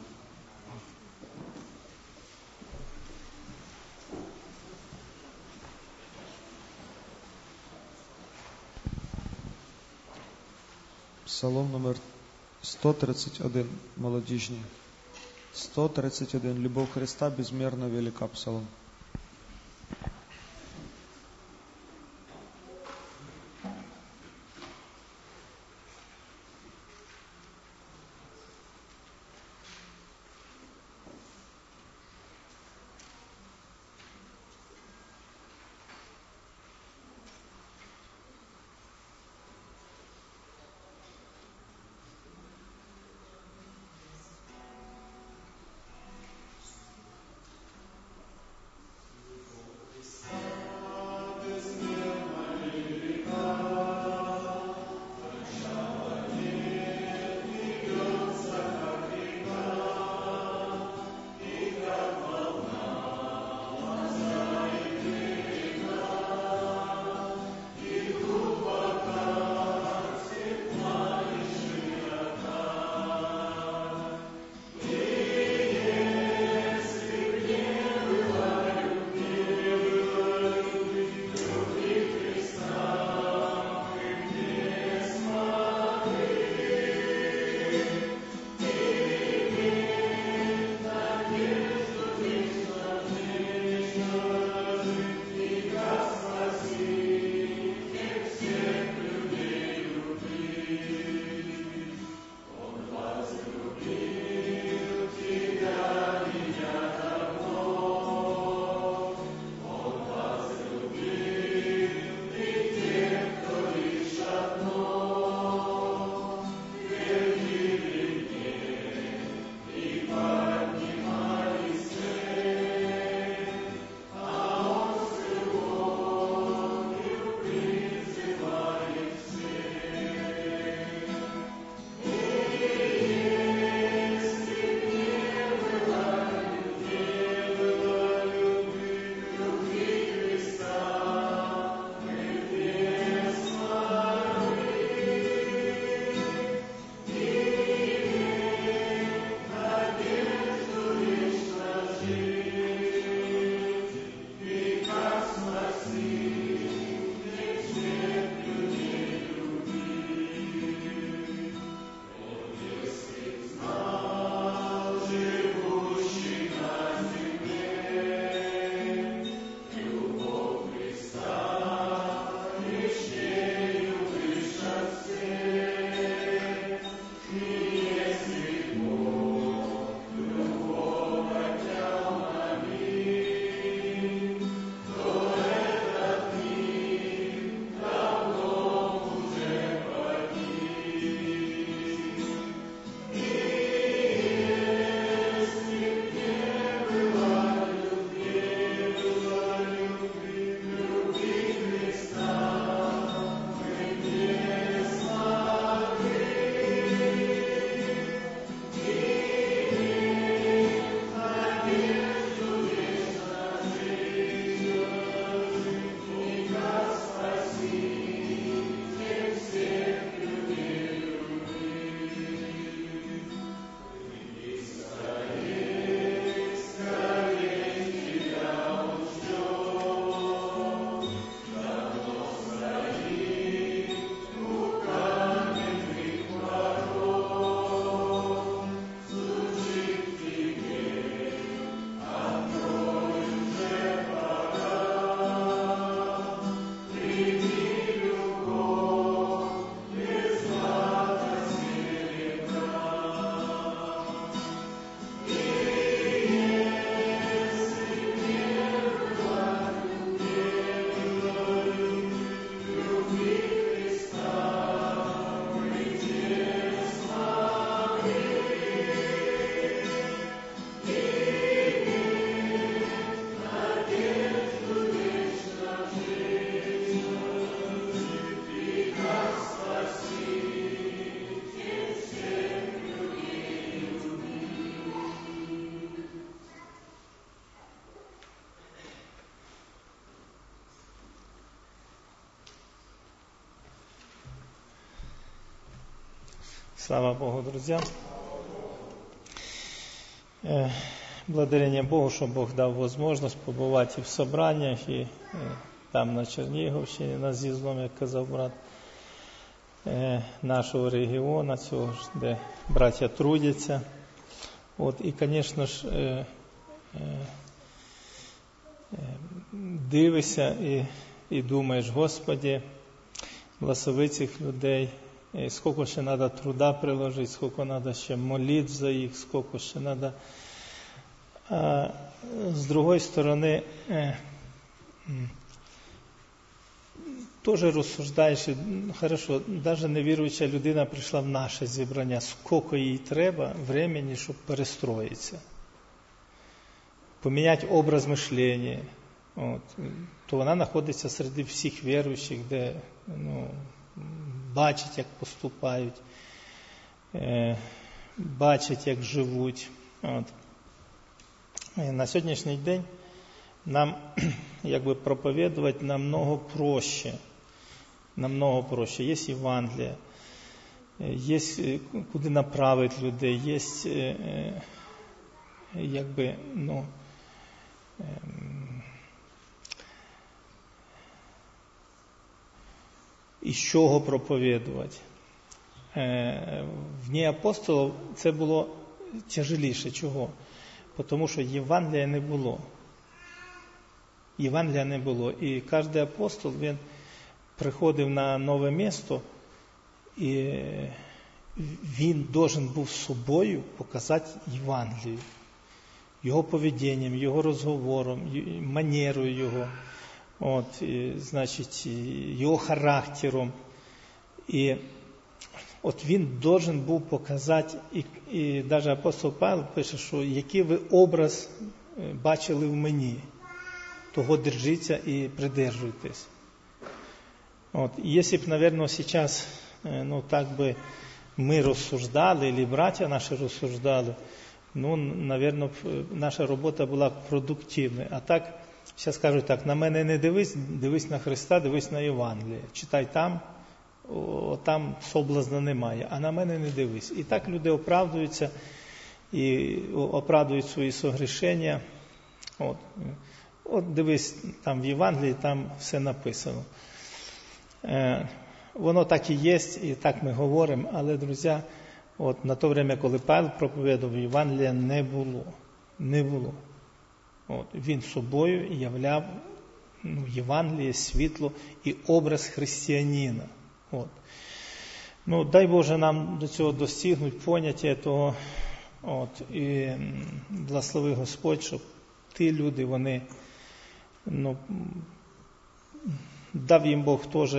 Псалом номер 131, молодіжні. 131. Любов Христа безмерно велика. Псалом. Слава Богу, друзья. Благодарение Богу, что Бог дал возможность побывать и в собраниях, и там на Черніговщині, на з'їздом, як казав брат, нашого регіону, цього, де браття трудяться. І, звісно ж, дивишся і думаєш, Господи, благослови цих людей, скільки ще треба труда приложити, скільки треба ще молитв за їх, скільки ще треба. А з другої сторони, теж розсуждаєш, хорошо, навіть невіруюча людина прийшла в наше зібрання, скільки їй треба времени, щоб перестроїтися, поміняти образ мишлення, то вона знаходиться серед всіх віруючих, де бачить, як поступають, бачить, як живуть. На сьогоднішній день нам проповідувати намного проще. Є Євангелія, є куди направити людей, є і з чого проповідувати. В дні апостолів це було тяжеліше. Чого? Тому що Євангелія не було. І кожен апостол, він приходив на нове місто, і він должен був собою показати Євангелію. Його поведінням, його розговором, манерою його, його характером. І він должен був показати, і навіть апостол Павло пише, що який ви образ бачили в мені, того держіться і придержуйтесь. Якщо б, мабуть, зараз, так би ми розсуждали, або браття наші розсуждали, мабуть, наша робота була б продуктивною. А так, зараз кажуть так, на мене не дивись, дивись на Христа, дивись на Євангеліє. Читай там соблазна немає, а на мене не дивись. І так люди оправдуються, і оправдують свої согрішення. Дивись, там в Євангелії, там все написано. Воно так і є, і так ми говоримо, але, друзі, на то время, коли Павло проповідував, Євангелія не було. Він собою являв Євангеліє, світло і образ християнина. Дай Боже нам до цього достигнути, поняття того, і благослови Господь, щоб ті люди, вони, дав їм Бог теж,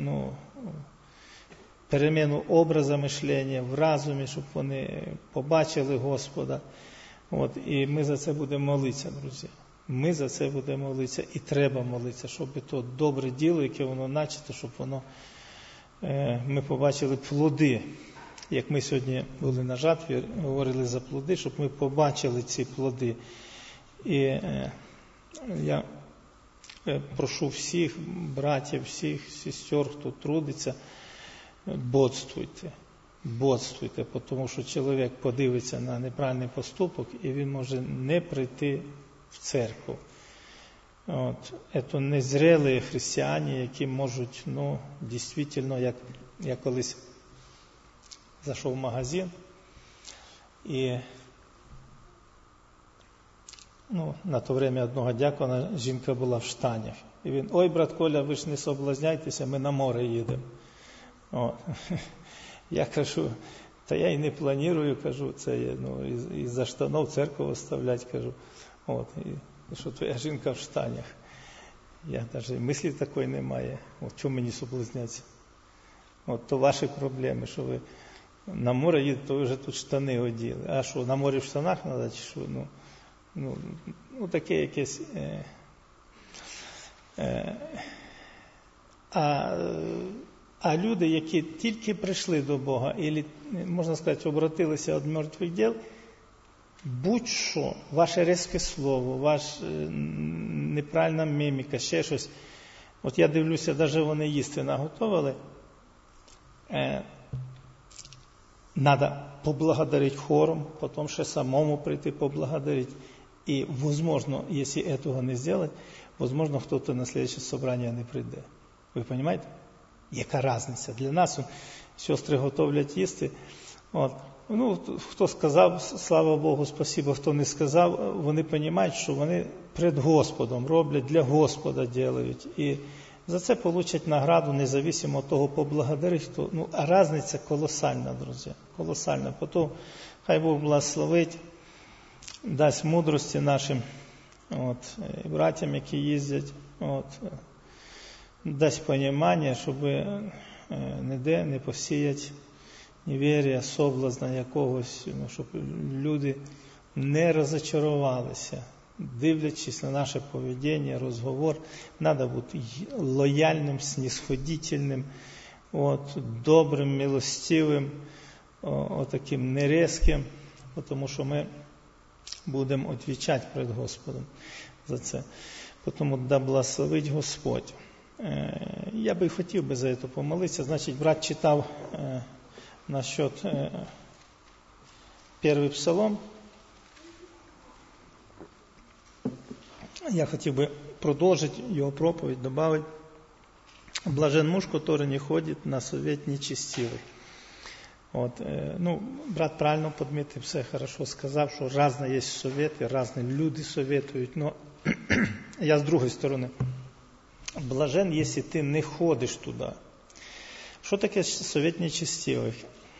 переміну образу мишлення в розумі, щоб вони побачили Господа. І ми за це будемо молитися, друзі. Ми за це будемо молитися і треба молитися, щоб то добре діло, яке воно начато, щоб воно ми побачили плоди. Як ми сьогодні були на жатві, говорили за плоди, щоб ми побачили ці плоди. І я прошу всіх братів, всіх сестер, хто трудиться, бодствуйте, тому що чоловік подивиться на неправильний поступок, і він може не прийти в церкву. Це незрелі християни, які можуть, дійсно, як я колись зайшов в магазин, і на то время одного дякона жінка була в штанях. І він: ой, брат Коля, ви ж не соблазняйтеся, ми на море їдемо. Я кажу, та я і не планую, кажу, це із-за штанов церкву оставлять, кажу. І що твоя жінка в штанях. Я навіть мислі такої немає. Чому мені соблазнятися? То ваші проблеми, що ви на море їдете, то ви вже тут штани оділи. А що, на морі в штанах треба, чи що? Таке якесь. А люди, які тільки прийшли до Бога, або, можна сказати, обратилися від мертвих діл, будь-що, ваше різке слово, ваша неправильна міміка, ще щось. Я дивлюся, навіть вони їсти наготовили. Надо поблагодарить хором, потом ще самому прийти поблагодарить. И, возможно, если этого не сделать, возможно, кто-то на следующее собрание не прийде. Ви розумієте? Яка різниця? Для нас сестри готовлять їсти. От. Ну, хто сказав, слава Богу, спасибо, хто не сказав, вони розуміють, що вони перед Господом роблять, для Господа роблять. І за це получать награду, независимо від того, поблагодарить хто. Ну, а різниця колосальна, друзі, колосальна. Потім, хай Бог благословить, дасть мудрості нашим братям, які їздять, дасть розуміння, щоб ніде не посіяти невір'я, соблазна якогось, щоб люди не розчарувалися, дивлячись на наше поведіння, розговор. Треба бути лояльним, снисходительним, добрим, милостивим, таким нерезким, тому що ми будемо відповідати перед Господом за це. Тому да благословить Господь. Я би хотів би за це помолитися. Значить, брат читав насчет перший псалом. Я хотів би продовжити його проповідь, добавити. Блажен муж, который не ходит на совет нечестивых. Брат правильно подметил, все хорошо сказав, що різні є совети, різні люди советують, но я з другої сторони. Блажен, якщо ти не ходиш туди. Що таке совет нечестивих?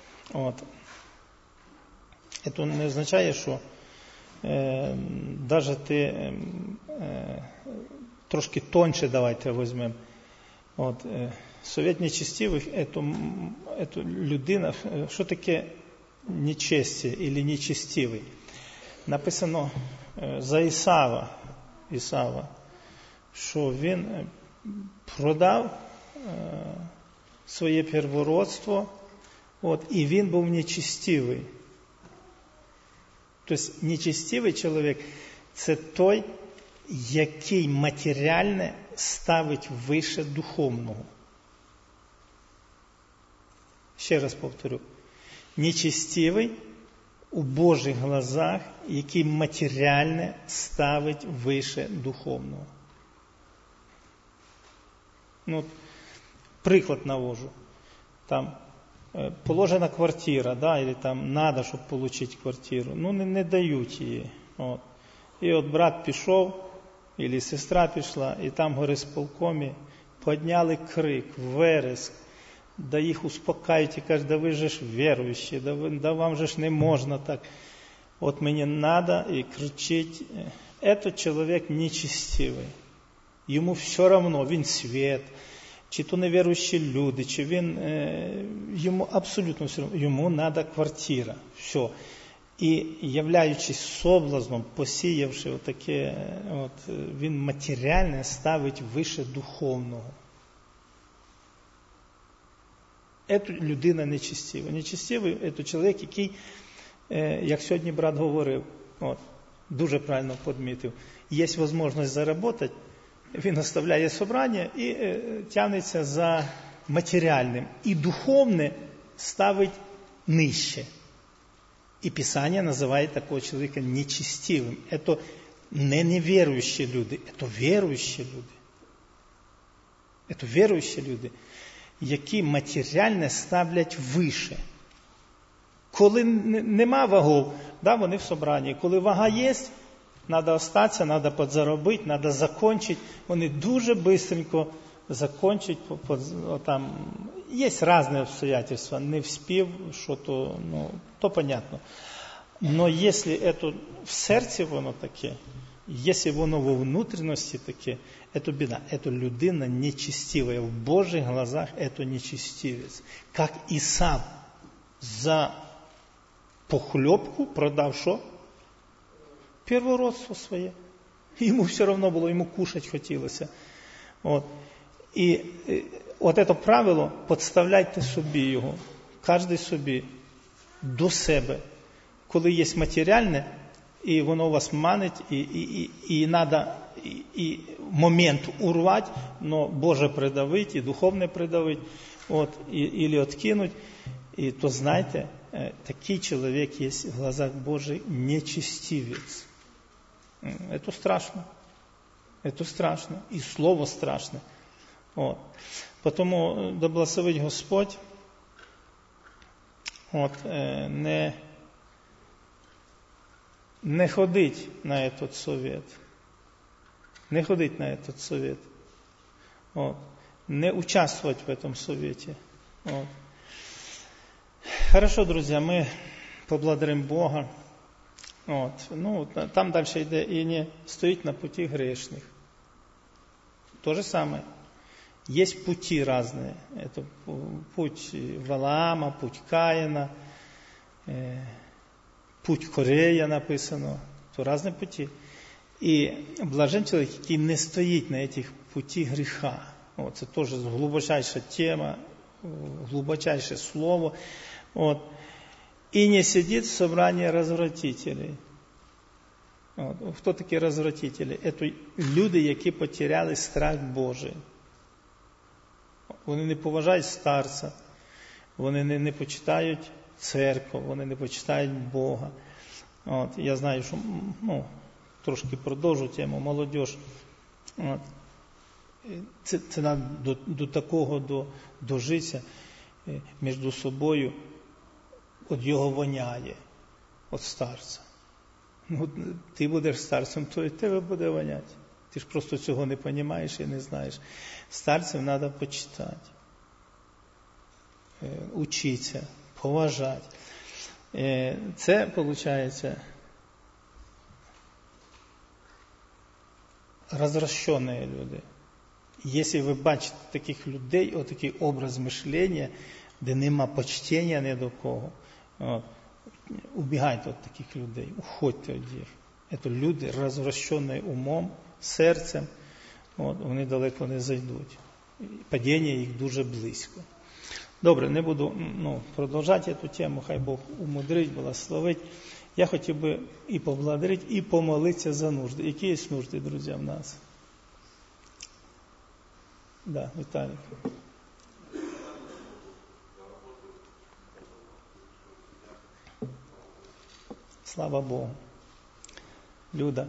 Це не означає, що навіть ти трошки тоньше давайте візьмемо. Совет нечестивих – це людина. Що таке нечестие або нечестивий? Написано за Ісава, що він продав своє первородство, і він був нечестивий. Тобто нечестивий чоловік – це той, який матеріальне ставить вище духовного. Ще раз повторю. Нечестивий у Божих глазах, який матеріальне ставить вище духовного. Приклад навожу. Там положена квартира, или там надо, щоб отримати квартиру. Не дають її. І брат пішов, або сестра пішла, і там в горисполкомі підняли крик, вереск, да їх успокають і кажуть, да ви же ж віруючі, да вам же ж не можна так. Мені надо, і кричить. Этот чоловік нечестивий. Йому все равно, він світ, чи то невіруючі люди, чи він, йому абсолютно все равно, йому надо квартира, все. І, являючись соблазном, посіявши отаке, він матеріальне ставить вище духовного. Це людина нечестива. Нечестивий – це чоловік, який, як сьогодні брат говорив, дуже правильно підмітив, є можливість заробити, він оставляє собрання і тягнеться за матеріальним. І духовне ставить нижче. І Писання називає такого чоловіка нечестивим. Це не невіруючі люди, це віруючі люди. Це віруючі люди, які матеріальне ставлять вище. Коли нема вагов, вони в собранні. Коли вага є, треба остатися, треба підзаробити, треба закінчити. Вони дуже швидко закінчать. Є різні обстоятельства, не вспів, що то понятно. Но якщо це в серці воно таке, якщо воно во внутрішності таке, це біда, це людина нечестива. В Божих глазах це нечестивець. Як Ісав за похльопку продав що? Первородство своє. Йому все одно було, йому кушати хотілося. І це правило, підставляйте собі його, кожен собі, до себе. Коли є матеріальне, і воно вас манить, і треба і момент урвати, но Боже придавить, і духовне придавить, і відкинуть, і то знайте, такий чоловік є в глазах Божих нечестивець. Це страшно. Це страшно. І слово страшне. От. Тому да благословить Господь не ходить на этот совет. Не ходить на этот совет. От. Не участвовать в этом совете. Вот. Хорошо, друзья, мы поблагодарим Бога. Вот. Там дальше йде і не стоїть на пути грешных. То же самое. Есть пути разные. Это путь Валаама, путь Каїна, путь Корея написано. То різні пути. І блажен чоловік, який не стоїть на цих пути гріха. Це теж глибочайша тема, глибочайше слово. И не сидит в собрании развратителей. Хто такі развратителі? Це люди, які потеряли страх Божий. Вони не поважають старця, вони не почитають церкву, вони не почитають Бога. Я знаю, що трошки продовжу тему, молодіж. Це треба до такого дожитися між собою. От його воняє, от старця. Ти будеш старцем, то і тебе буде воняти. Ти ж просто цього не розумієш і не знаєш. Старців треба почитати, учитися, поважати. Це, виходить, розвращені люди. Якщо ви бачите таких людей, отакий образ мишлення, де нема почтення ні до кого, убігайте від таких людей, уходьте від них. Це люди, розвращені умом, серцем, вони далеко не зайдуть. Падіння їх дуже близько. Добре, не буду продовжувати цю тему, хай Бог умудрить, благословить. Я хотів би і поблагодарити, і помолитися за нужди. Які є нужди, друзі, в нас? Да, Віталік. Слава Богу. Люда.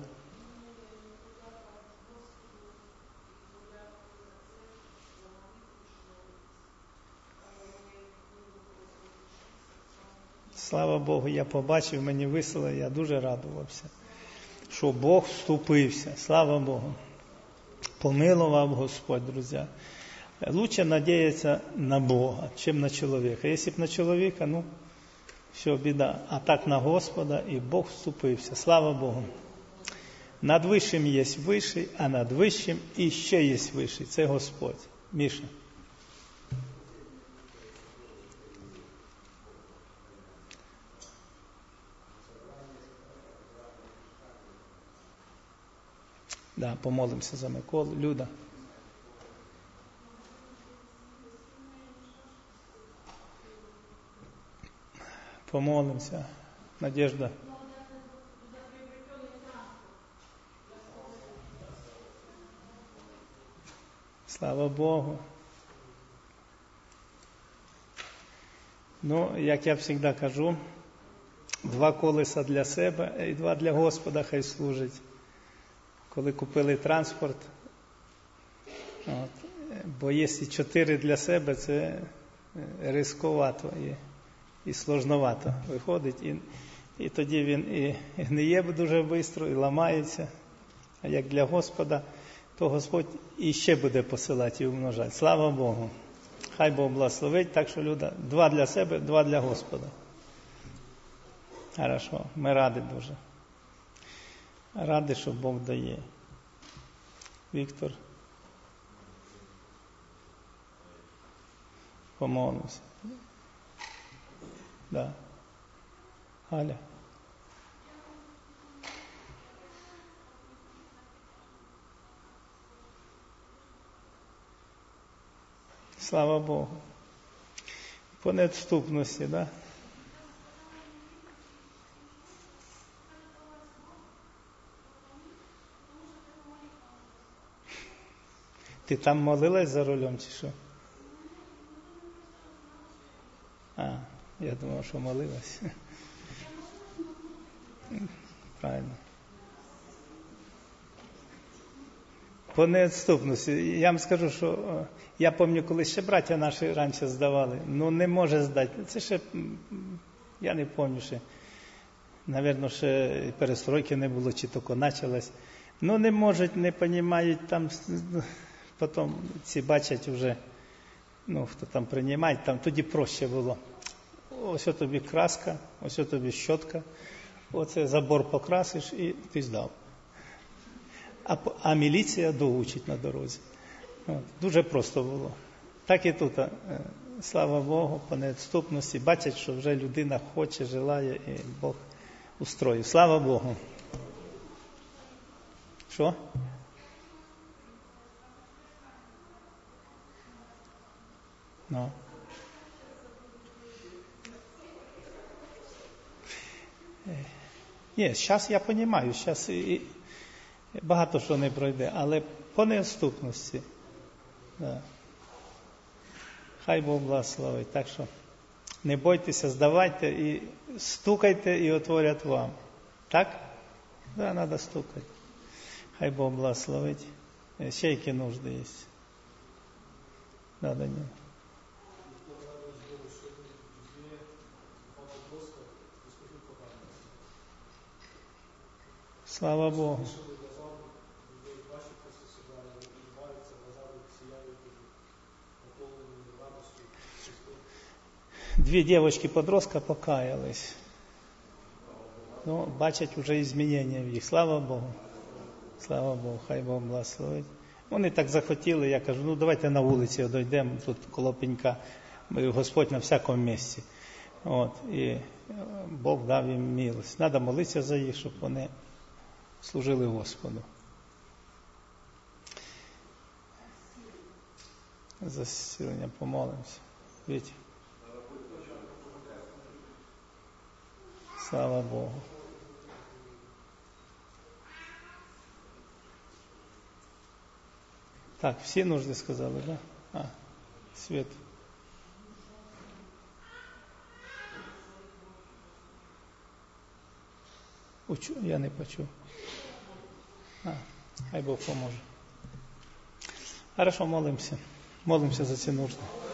Слава Богу, я побачив, мені весело, я дуже радувався, що Бог вступився. Слава Богу. Помилував Господь, друзі. Лучше надіятися на Бога, чим на чоловіка. Якщо б на чоловіка, все, біда. А так на Господа, і Бог вступився. Слава Богу. Над вищим є вищий, а над вищим іще є вищий. Це Господь. Міша. Да, помолимося за Миколу. Люда. Помолимося. Надежда. Слава Богу. Як я завжди кажу, 2 колеса для себе і 2 для Господа хай служать. Коли купили транспорт, бо якщо 4 для себе, це ризиковато і сложновато виходить. І тоді він і гниє дуже швидко, і ламається. А як для Господа, то Господь іще буде посилати і умножати. Слава Богу. Хай Бог благословить. Так що, Люда, 2 для себе, 2 для Господа. Хорошо. Ми раді дуже. Раді, що Бог дає. Віктор. Помолимося. Да. Галя. Слава Богу. По невступності, да? Ти там молилась за рулем чи що? Я думав, що молилась. Правильно. По неотступності. Я вам скажу, що я пам'ятаю, коли ще браття наші раніше здавали, не може здати. Це ще, я не пам'ятаю ще, навірно, ще перестройки не було, чи тільки почалось. Не можуть, не розуміють, там, потім ці бачать вже, хто там приймає, там тоді проще було. Ось тобі краска, ось тобі щотка, оце забор покрасиш і ти здав. А міліція доучить на дорозі. Дуже просто було. Так і тут. Слава Богу, по невідступності. Бачать, що вже людина хоче, желає, і Бог устроїв. Слава Богу. Що? Ні, зараз я розумію, зараз і багато що не пройде, але по невідступності. Да. Хай Бог благословить. Так що не бойтеся, здавайте і стукайте, і отворять вам. Так? Да, треба стукати. Хай Бог благословить. Ще які нужди є. Да, Данил. Слава Богу. Дві дівчинки-подростка покаялись. Бачать вже змінення в їх. Слава Богу. Слава Богу. Хай Бог благословить. Вони так захотіли, я кажу, давайте на вулиці дійдемо, тут коло пенька. Господь на всякому місці. І Бог дав їм милость. Треба молитися за їх, щоб вони служили Господу. За зцілення помолимося. Вітя. Слава Богу. Так, всі нужди сказали, да? Світ. Я не почув. Хай Бог поможе. Хорошо, молимося. Молимося за ці нужди.